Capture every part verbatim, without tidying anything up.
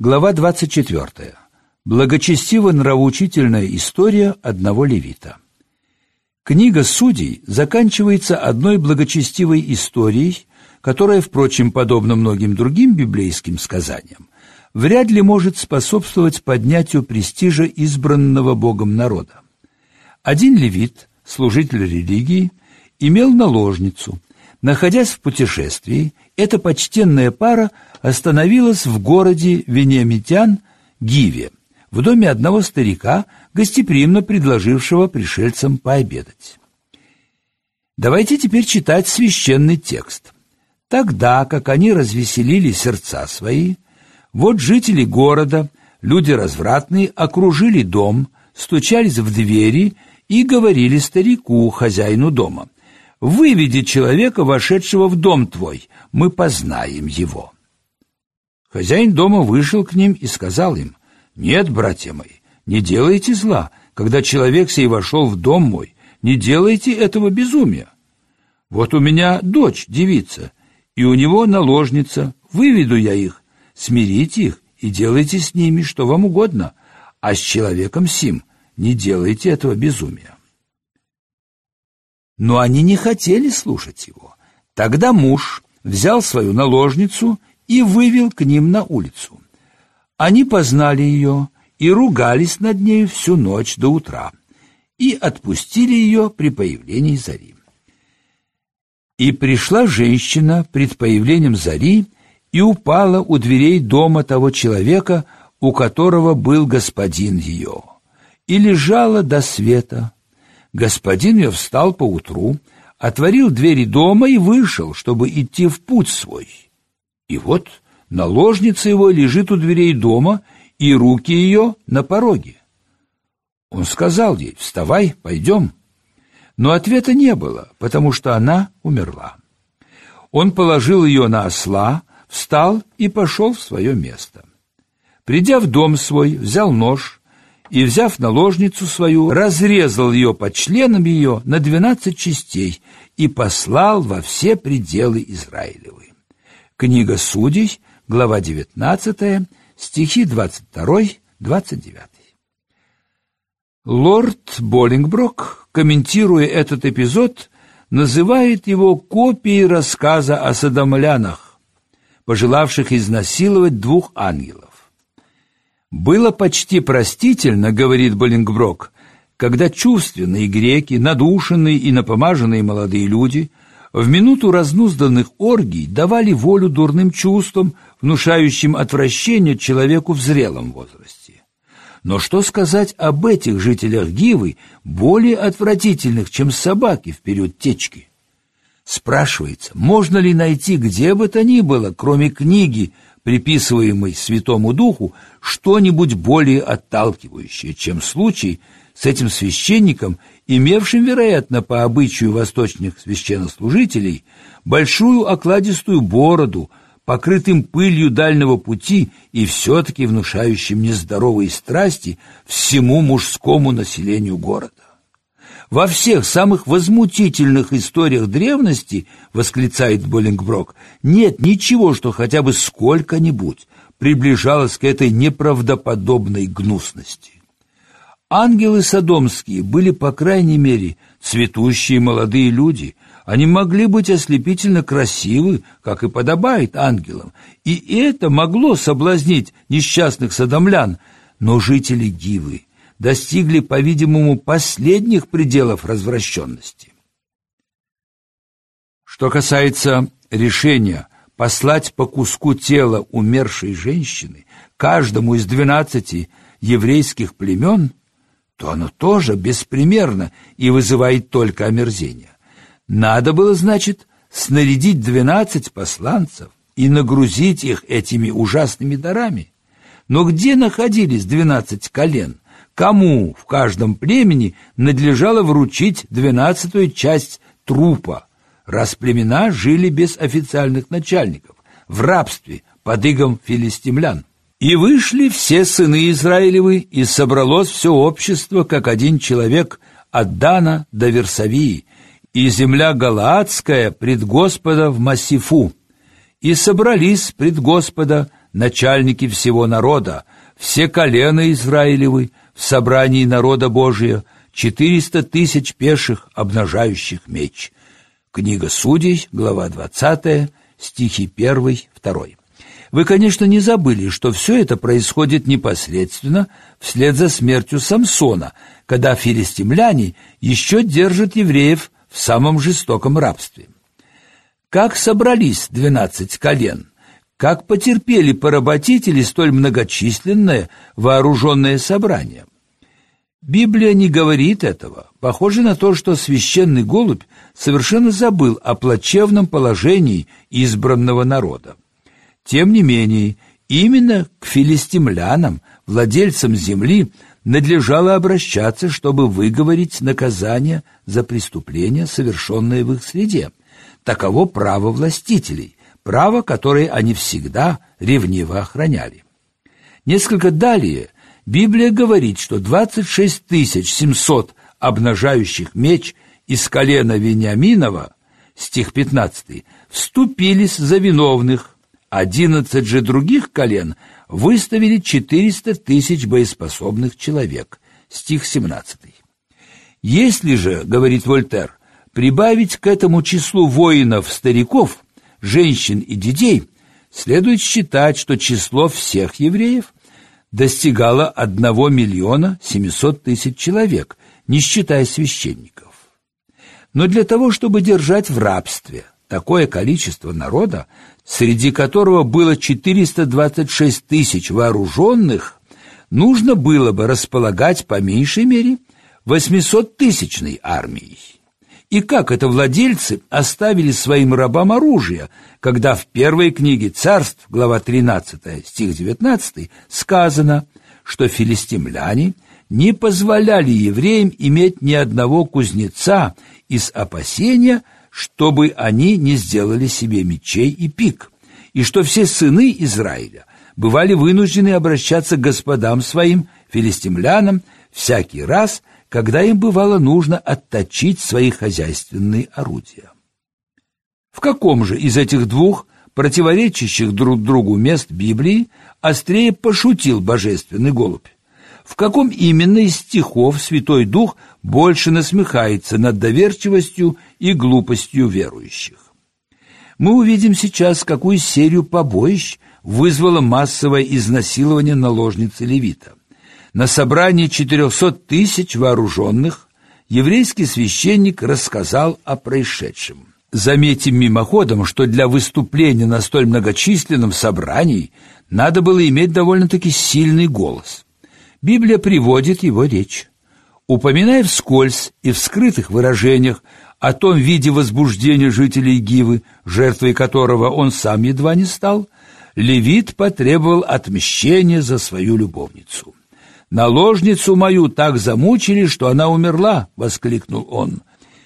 Глава двадцать четвёртая. Благочестиво-нравоучительная история одного левита. Книга Судей заканчивается одной благочестивой историей, которая, впрочем, подобно многим другим библейским сказаниям, вряд ли может способствовать поднятию престижа избранного Богом народа. Один левит, служитель религии, имел наложницу. Находясь в путешествии, эта почтенная пара остановилась в городе вениамитян Гиве, в доме одного старика, гостеприимно предложившего пришельцам пообедать. Давайте теперь читать священный текст. Тогда, как они развеселили сердца свои, вот жители города, люди развратные, окружили дом, стучались в двери и говорили старику, хозяину дома: «Выведи человека, вошедшего в дом твой, мы познаем его». Хозяин дома вышел к ним и сказал им: «Нет, братья мои, не делайте зла, когда человек сей вошел в дом мой, не делайте этого безумия. Вот у меня дочь, девица, и у него наложница, выведу я их, смирите их и делайте с ними что вам угодно, а с человеком сим не делайте этого безумия». Но они не хотели слушать его. Тогда муж взял свою наложницу и вывел к ним на улицу. Они познали ее и ругались над нею всю ночь до утра, и отпустили ее при появлении зари. И пришла женщина пред появлением зари и упала у дверей дома того человека, у которого был господин ее, и лежала до света. Господин ее встал поутру, отворил двери дома и вышел, чтобы идти в путь свой. И вот наложница его лежит у дверей дома, и руки ее на пороге. Он сказал ей: «Вставай, пойдем». Но ответа не было, потому что она умерла. Он положил ее на осла, встал и пошел в свое место. Придя в дом свой, взял нож и, взяв наложницу свою, разрезал ее по членам ее на двенадцать частей и послал во все пределы Израилевы. Книга Судей, глава девятнадцатая, стихи двадцать второй — двадцать девятый. Лорд Боллингброк, комментируя этот эпизод, называет его копией рассказа о содомлянах, пожелавших изнасиловать двух ангелов. «Было почти простительно, — говорит Боллингброк, — когда чувственные греки, надушенные и напомаженные молодые люди в минуту разнузданных оргий давали волю дурным чувствам, внушающим отвращение человеку в зрелом возрасте. Но что сказать об этих жителях Гивы, более отвратительных, чем собаки в период течки? Спрашивается, можно ли найти где бы то ни было, кроме книги, приписываемой Святому Духу, что-нибудь более отталкивающее, чем случай с этим священником, имевшим, вероятно, по обычаю восточных священнослужителей, большую окладистую бороду, покрытым пылью дальнего пути и все-таки внушающим нездоровые страсти всему мужскому населению города. Во всех самых возмутительных историях древности, восклицает Боллингброк, нет ничего, что хотя бы сколько-нибудь приближалось к этой неправдоподобной гнусности. Ангелы содомские были, по крайней мере, цветущие молодые люди. Они могли быть ослепительно красивы, как и подобает ангелам, и это могло соблазнить несчастных содомлян, но жители Гивы достигли, по-видимому, последних пределов развращенности. Что касается решения послать по куску тела умершей женщины каждому из двенадцати еврейских племен, то оно тоже беспримерно и вызывает только омерзение. Надо было, значит, снарядить двенадцать посланцев и нагрузить их этими ужасными дарами. Но где находились двенадцать колен? Кому в каждом племени надлежало вручить двенадцатую часть трупа, раз племена жили без официальных начальников, в рабстве под игом филистимлян? И вышли все сыны Израилевы, и собралось все общество, как один человек, от Дана до Версавии, и земля Галаадская пред Господа в Массифу. И собрались пред Господа начальники всего народа, все колена Израилевы в собрании народа Божия, четыреста тысяч пеших, обнажающих меч». Книга Судей, глава двадцатая, стихи первый, второй. Вы, конечно, не забыли, что все это происходит непосредственно вслед за смертью Самсона, когда филистимляне еще держат евреев в самом жестоком рабстве. Как собрались двенадцать колен? Как потерпели поработители столь многочисленное вооруженное собрание? Библия не говорит этого. Похоже на то, что священный голубь совершенно забыл о плачевном положении избранного народа. Тем не менее, именно к филистимлянам, владельцам земли, надлежало обращаться, чтобы выговорить наказание за преступления, совершенные в их среде. Таково право властителей, право, которое они всегда ревниво охраняли. Несколько далее Библия говорит, что двадцать шесть тысяч семьсот обнажающих меч из колена Вениаминова, стих пятнадцатый, вступились за виновных, одиннадцать же других колен выставили четыреста тысяч боеспособных человек, стих семнадцатый. Если же, говорит Вольтер, прибавить к этому числу воинов-стариков, женщин и детей, следует считать, что число всех евреев достигало одного миллиона семисот тысяч человек, не считая священников. Но для того, чтобы держать в рабстве такое количество народа, среди которого было четыреста двадцать шесть тысяч вооруженных, нужно было бы располагать по меньшей мере восьмисоттысячной армией. И как это владельцы оставили своим рабам оружие, когда в первой книге Царств, глава тринадцатая, стих девятнадцатый, сказано, что филистимляне не позволяли евреям иметь ни одного кузнеца из опасения, чтобы они не сделали себе мечей и пик, и что все сыны Израиля бывали вынуждены обращаться к господам своим, филистимлянам, всякий раз, когда им бывало нужно отточить свои хозяйственные орудия. В каком же из этих двух противоречащих друг другу мест Библии острее пошутил божественный голубь? В каком именно из стихов Святой Дух больше насмехается над доверчивостью и глупостью верующих? Мы увидим сейчас, какую серию побоищ вызвало массовое изнасилование наложницы Левита. На собрании четырехсот тысяч вооруженных еврейский священник рассказал о происшедшем. Заметим мимоходом, что для выступления на столь многочисленном собрании надо было иметь довольно-таки сильный голос. Библия приводит его речь. Упоминая вскользь и в скрытых выражениях о том виде возбуждения жителей Гивы, жертвой которого он сам едва не стал, Левит потребовал отмщения за свою любовницу. «Наложницу мою так замучили, что она умерла», — воскликнул он.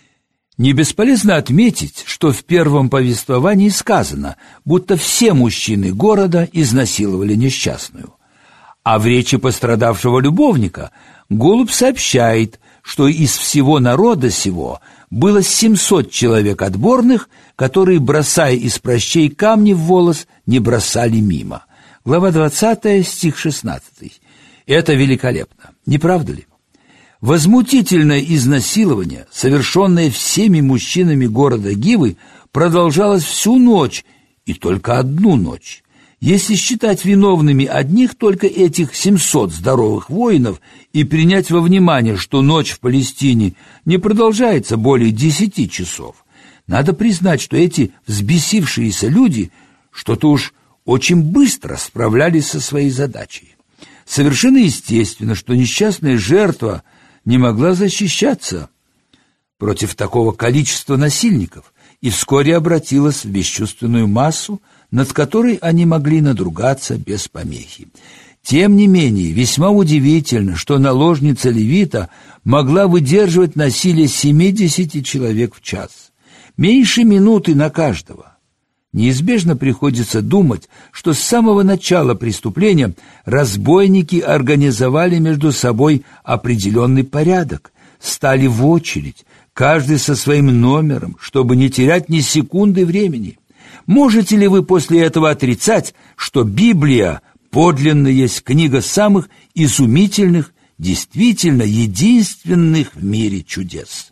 Не бесполезно отметить, что в первом повествовании сказано, будто все мужчины города изнасиловали несчастную. А в речи пострадавшего любовника голубь сообщает, что из всего народа сего было семьсот человек отборных, которые, бросая из прощей камни в волос, не бросали мимо. Глава двадцатая, стих шестнадцатый. Это великолепно, не правда ли? Возмутительное изнасилование, совершенное всеми мужчинами города Гивы, продолжалось всю ночь, и только одну ночь. Если считать виновными одних только этих семьсот здоровых воинов и принять во внимание, что ночь в Палестине не продолжается более десяти часов, надо признать, что эти взбесившиеся люди что-то уж очень быстро справлялись со своей задачей. Совершенно естественно, что несчастная жертва не могла защищаться против такого количества насильников и вскоре обратилась в бесчувственную массу, над которой они могли надругаться без помехи. Тем не менее, весьма удивительно, что наложница Левита могла выдерживать насилие семидесяти человек в час, меньше минуты на каждого. Неизбежно приходится думать, что с самого начала преступления разбойники организовали между собой определенный порядок, стали в очередь, каждый со своим номером, чтобы не терять ни секунды времени. Можете ли вы после этого отрицать, что Библия подлинно есть книга самых изумительных, действительно единственных в мире чудес?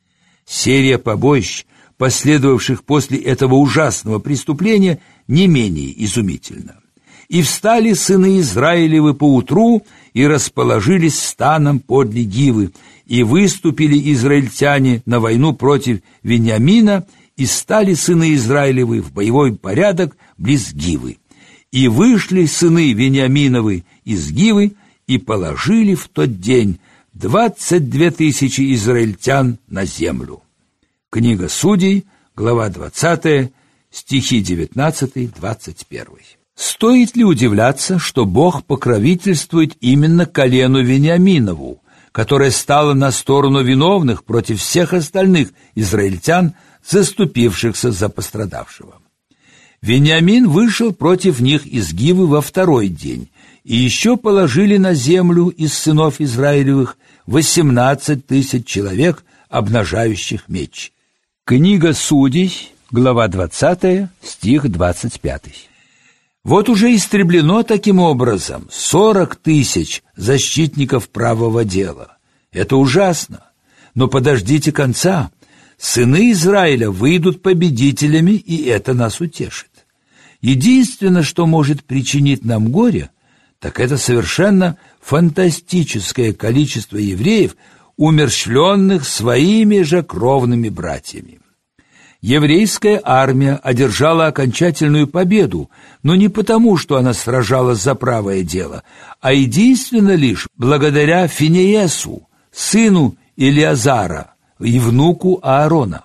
Серия побоищ, последовавших после этого ужасного преступления, не менее изумительна. «И встали сыны Израилевы поутру, и расположились станом подле Гивы, и выступили израильтяне на войну против Вениамина, и стали сыны Израилевы в боевой порядок близ Гивы. И вышли сыны Вениаминовы из Гивы, и положили в тот день двадцать две тысячи израильтян на землю». Книга Судей, глава двадцатая, стихи девятнадцатый-двадцать первый. Стоит ли удивляться, что Бог покровительствует именно колену Вениаминову, которое стало на сторону виновных против всех остальных израильтян, заступившихся за пострадавшего? Вениамин вышел против них из Гивы во второй день, и еще положили на землю из сынов Израилевых восемнадцать тысяч человек, обнажающих меч. Книга Судей, глава двадцатая, стих двадцать пятый. Вот уже истреблено таким образом сорок тысяч защитников правого дела. Это ужасно, но подождите конца. Сыны Израиля выйдут победителями, и это нас утешит. Единственное, что может причинить нам горе, так это совершенно фантастическое количество евреев, умерщвленных своими же кровными братьями. Еврейская армия одержала окончательную победу, но не потому, что она сражалась за правое дело, а единственно лишь благодаря Финеесу, сыну Илиазара и внуку Аарона.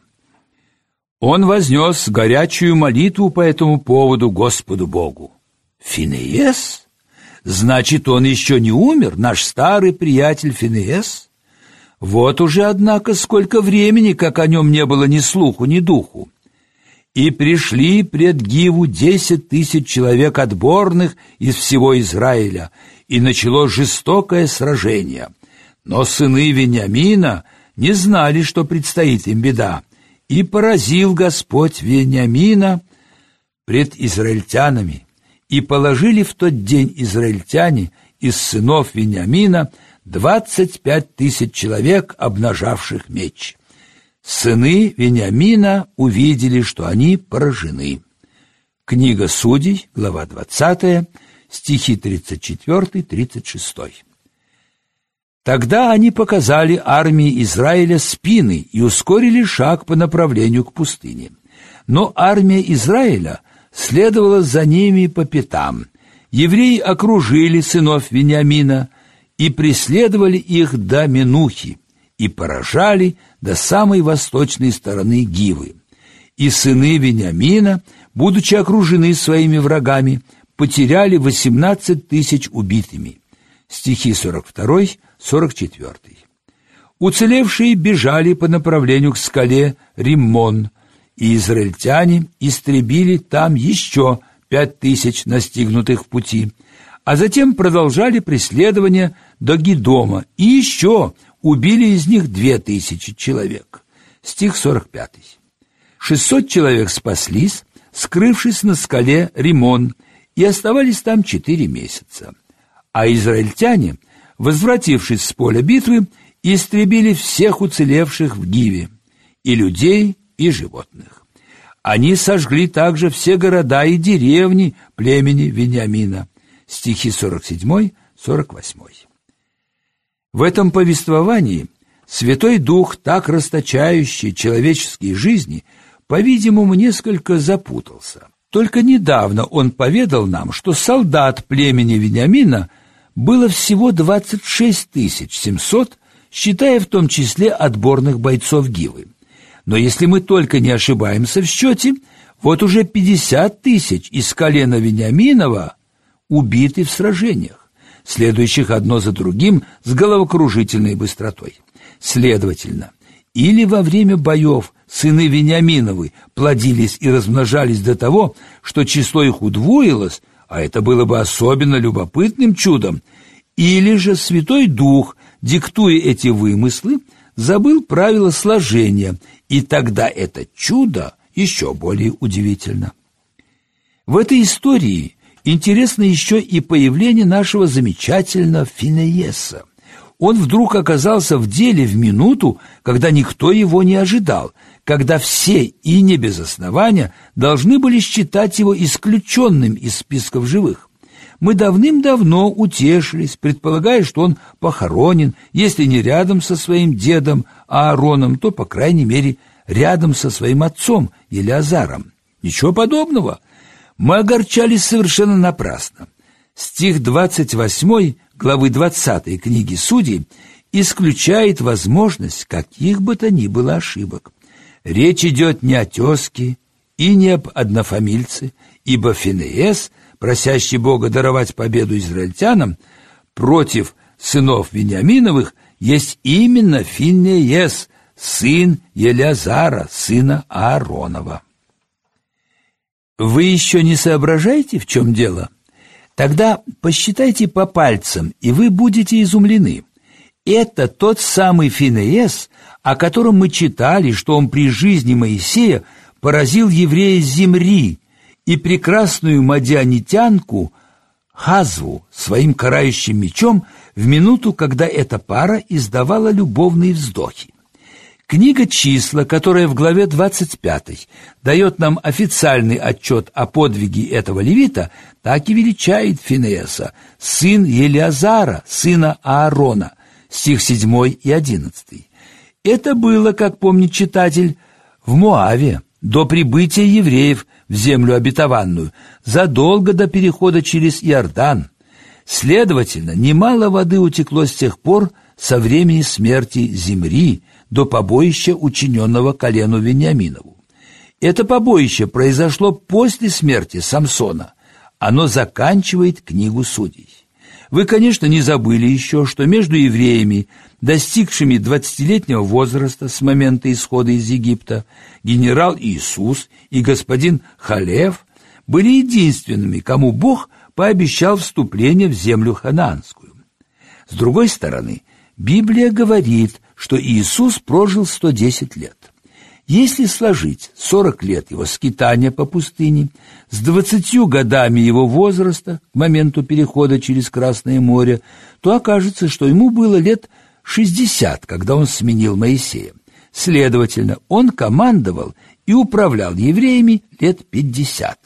Он вознес горячую молитву по этому поводу Господу Богу. Финеес? Значит, он еще не умер, наш старый приятель Финеес? Вот уже, однако, сколько времени, как о нем не было ни слуху, ни духу. «И пришли пред Гиву десять тысяч человек отборных из всего Израиля, и началось жестокое сражение. Но сыны Вениамина не знали, что предстоит им беда, и поразил Господь Вениамина пред израильтянами, и положили в тот день израильтяне из сынов Вениамина двадцать пять тысяч человек, обнажавших меч. Сыны Вениамина увидели, что они поражены». Книга Судей, глава двадцатая, стихи тридцать четыре — тридцать шесть. «Тогда они показали армии Израиля спины и ускорили шаг по направлению к пустыне. Но армия Израиля следовала за ними по пятам. Евреи окружили сынов Вениамина и преследовали их до Менухи, и поражали до самой восточной стороны Гивы. И сыны Вениамина, будучи окружены своими врагами, потеряли восемнадцать тысяч убитыми». Стихи сорок два — сорок четыре. Уцелевшие бежали по направлению к скале Риммон, и израильтяне истребили там еще пять тысяч настигнутых в пути, а затем продолжали преследование до Гидома, и еще убили из них две тысячи человек. Стих сорок пять. Шестьсот человек спаслись, скрывшись на скале Риммон, и оставались там четыре месяца. А израильтяне, возвратившись с поля битвы, истребили всех уцелевших в Гиве, и людей, и животных. Они сожгли также все города и деревни племени Вениамина. Стихи сорок семь — сорок восемь. В этом повествовании Святой Дух, так расточающий человеческие жизни, по-видимому, несколько запутался. Только недавно он поведал нам, что солдат племени Вениамина было всего двадцать шесть тысяч семьсот, считая в том числе отборных бойцов Гивы. Но если мы только не ошибаемся в счете, вот уже пятьдесят тысяч из колена Вениаминова убиты в сражениях, следующих одно за другим с головокружительной быстротой. Следовательно, или во время боев сыны Вениаминовы плодились и размножались до того, что число их удвоилось, а это было бы особенно любопытным чудом, или же Святой Дух, диктуя эти вымыслы, забыл правила сложения, и тогда это чудо еще более удивительно. В этой истории интересно еще и появление нашего замечательного Финееса. Он вдруг оказался в деле в минуту, когда никто его не ожидал, когда все, и не без основания, должны были считать его исключенным из списков живых. Мы давным-давно утешились, предполагая, что он похоронен, если не рядом со своим дедом Аароном, то, по крайней мере, рядом со своим отцом Елеазаром. Ничего подобного. Мы огорчались совершенно напрасно. Стих двадцать восьмой главы двадцатой книги Судей исключает возможность каких бы то ни было ошибок. Речь идет не о тезке и не об однофамильце, ибо Финеес, просящий Бога даровать победу израильтянам против сынов Вениаминовых, есть именно Финеес, сын Елеазара, сына Ааронова. Вы еще не соображаете, в чем дело? Тогда посчитайте по пальцам, и вы будете изумлены. Это тот самый Финеес, о котором мы читали, что он при жизни Моисея поразил еврея Зимри и прекрасную мадианитянку Хазву своим карающим мечом в минуту, когда эта пара издавала любовные вздохи. Книга «Числа», которая в главе двадцать пятой дает нам официальный отчет о подвиге этого левита, так и величает Финееса, сын Елеазара, сына Аарона, стих седьмой и одиннадцатый. Это было, как помнит читатель, в Моаве, до прибытия евреев в землю обетованную, задолго до перехода через Иордан. Следовательно, немало воды утекло с тех пор, со времени смерти Зимри, до побоища, учиненного колену Вениаминову. Это побоище произошло после смерти Самсона. Оно заканчивает книгу Судей. Вы, конечно, не забыли еще, что между евреями, достигшими двадцатилетнего возраста с момента исхода из Египта, генерал Иисус и господин Халев были единственными, кому Бог пообещал вступление в землю ханаанскую. С другой стороны, Библия говорит, что Иисус прожил сто десять лет. Если сложить сорок лет его скитания по пустыне с двадцатью годами его возраста к моменту перехода через Красное море, то окажется, что ему было лет шестьдесят, когда он сменил Моисея. Следовательно, он командовал и управлял евреями лет пятьдесят.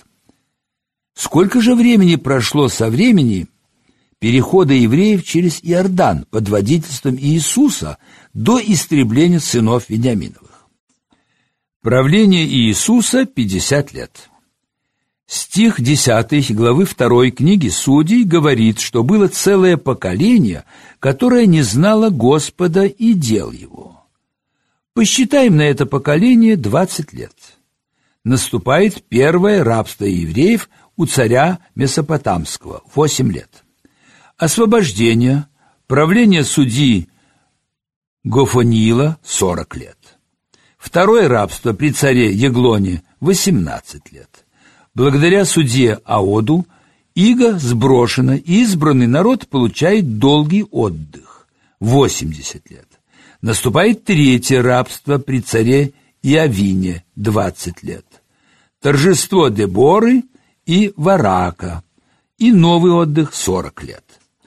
Сколько же времени прошло со времени перехода евреев через Иордан под водительством Иисуса до истребления сынов Вениаминовых? Правление Иисуса пятьдесят лет. Стих десятый главы второй книги Судей говорит, что было целое поколение, которое не знало Господа и дел Его. Посчитаем на это поколение двадцать лет. Наступает первое рабство евреев у царя Месопотамского – восемь лет. Освобождение, правление судьи Гофонила – сорок лет. Второе рабство при царе Еглоне – восемнадцать лет. Благодаря судье Аоду иго сброшено, и избранный народ получает долгий отдых – восемьдесят лет. Наступает третье рабство при царе Иовине – двадцать лет. Торжество Деборы и Варака и новый отдых – сорок лет.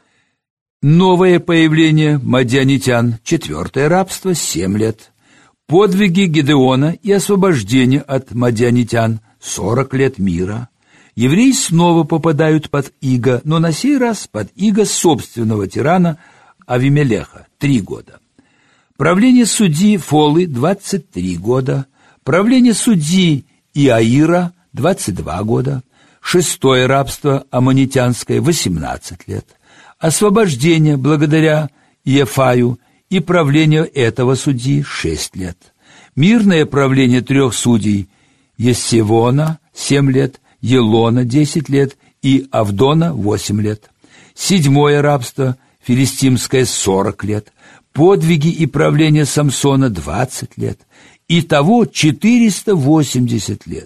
Новое появление мадианитян – четвертое рабство – семь лет. Подвиги Гедеона и освобождение от мадианитян – сорок лет мира. Евреи снова попадают под иго, но на сей раз под иго собственного тирана Авимелеха – три года. Правление судьи Фолы – двадцать три года. Правление судьи Иаира – двадцать два года. Шестое рабство аммонитянское – восемнадцать лет. Освобождение благодаря Иефаю и правление этого судьи – шесть лет. Мирное правление трех судей – Есевона – семь лет, Елона – десять лет и Авдона – восемь лет. Седьмое рабство – филистимское – сорок лет. Подвиги и правление Самсона – двадцать лет. Итого четыреста восемьдесят лет.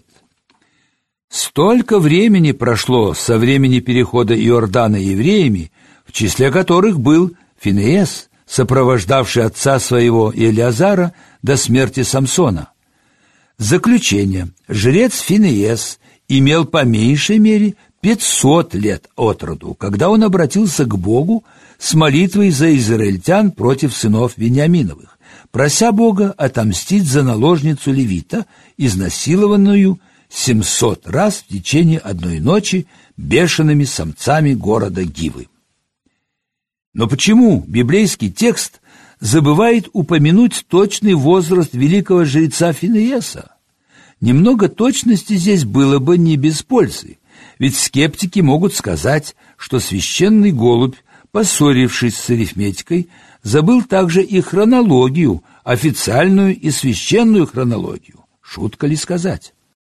Столько времени прошло со времени перехода Иордана евреями, в числе которых был Финеес, сопровождавший отца своего Елеазара до смерти Самсона. Заключение. Жрец Финеес имел по меньшей мере пятьсот лет от роду, когда он обратился к Богу с молитвой за израильтян против сынов Вениаминовых, прося Бога отомстить за наложницу левита, изнасилованную семьсот раз в течение одной ночи бешеными самцами города Гивы. Но почему библейский текст забывает упомянуть точный возраст великого жреца Финееса? Немного точности здесь было бы не без пользы, ведь скептики могут сказать, что священный голубь, поссорившись с арифметикой, забыл также и хронологию, официальную и священную хронологию. Шутка ли сказать?